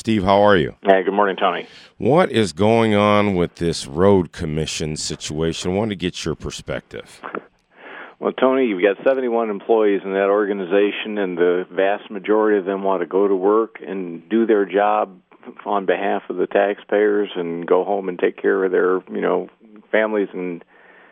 Steve, how are you? Hey, good morning, Tony. What is going on with this road commission situation? I wanted to get your perspective. Well, Tony, you've got 71 employees in that organization, and the vast majority of them want to go to work and do their job on behalf of the taxpayers and go home and take care of their, families and,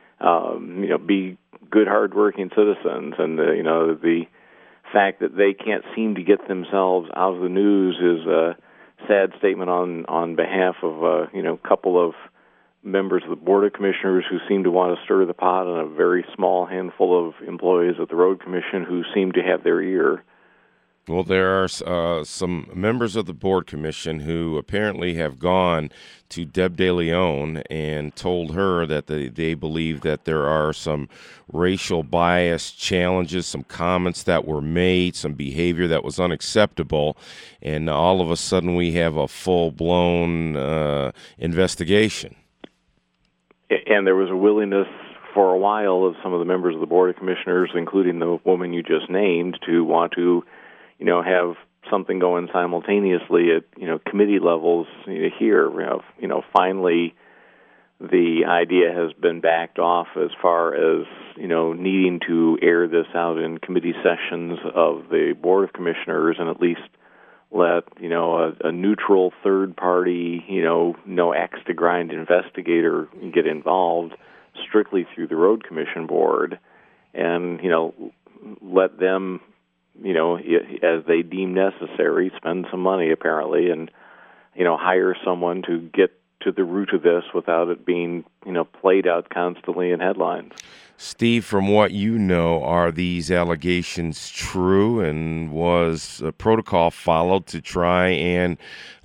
be good, hardworking citizens. And, the fact that they can't seem to get themselves out of the news is a sad statement on behalf of, a couple of members of the Board of Commissioners who seem to want to stir the pot, and a very small handful of employees at the Road Commission who seem to have their ear. Well, there are some members of the Board Commission who apparently have gone to Deb De Leon and told her that they believe that there are some racial bias challenges, some comments that were made, some behavior that was unacceptable, and all of a sudden we have a full-blown investigation. And there was a willingness for a while of some of the members of the Board of Commissioners, including the woman you just named, to want to, have something going simultaneously at, committee levels here. Finally, the idea has been backed off as far as, needing to air this out in committee sessions of the Board of Commissioners and at least let, a neutral third party, no axe to grind investigator get involved strictly through the Road Commission Board and, let them, as they deem necessary, spend some money apparently and, hire someone to get to the root of this without it being, played out constantly in headlines. Steve, from what you know, are these allegations true, and was a protocol followed to try and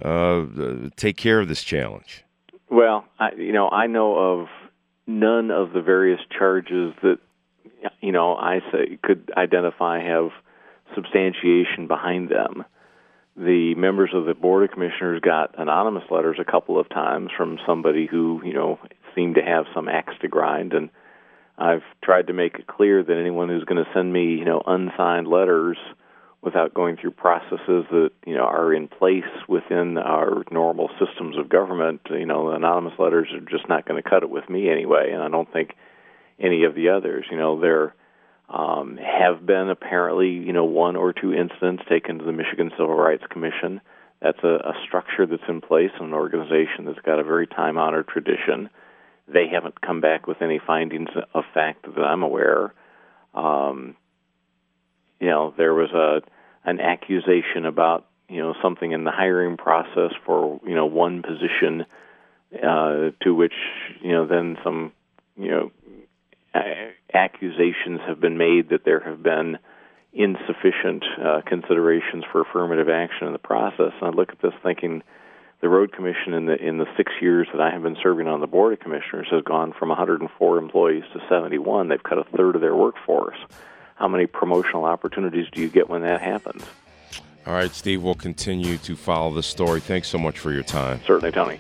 take care of this challenge? Well, I know of none of the various charges that, I say could identify have substantiation behind them. The members of the Board of Commissioners got anonymous letters a couple of times from somebody who, seemed to have some axe to grind, and I've tried to make it clear that anyone who's going to send me, unsigned letters without going through processes that, are in place within our normal systems of government, anonymous letters are just not going to cut it with me anyway, and I don't think any of the others. There have been apparently, one or two incidents taken to the Michigan Civil Rights Commission. That's a structure that's in place, an organization that's got a very time-honored tradition. They haven't come back with any findings of fact that I'm aware. There was an accusation about, something in the hiring process for, one position, to which, then some, accusations have been made that there have been insufficient considerations for affirmative action in the process. And I look at this thinking, the Road Commission in the 6 years that I have been serving on the Board of Commissioners has gone from 104 employees to 71. They've cut a third of their workforce. How many promotional opportunities do you get when that happens? All right, Steve, we'll continue to follow this story. Thanks so much for your time. Certainly, Tony.